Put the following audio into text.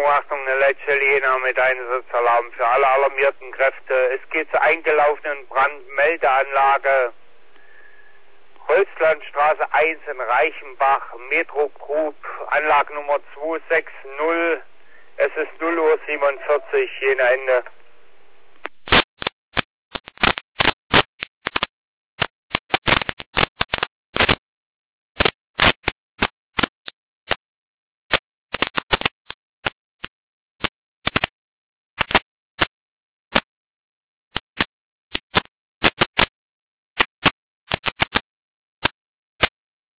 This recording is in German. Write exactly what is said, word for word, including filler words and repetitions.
Achtung, eine letzte Jena mit Einsatzalarm für alle alarmierten Kräfte. Es geht zur eingelaufenen Brandmeldeanlage. Holzlandstraße eins in Reichenbach, Metro Group, Anlage Nummer zwei sechs null. Es ist null Uhr siebenundvierzig, Jena Ende.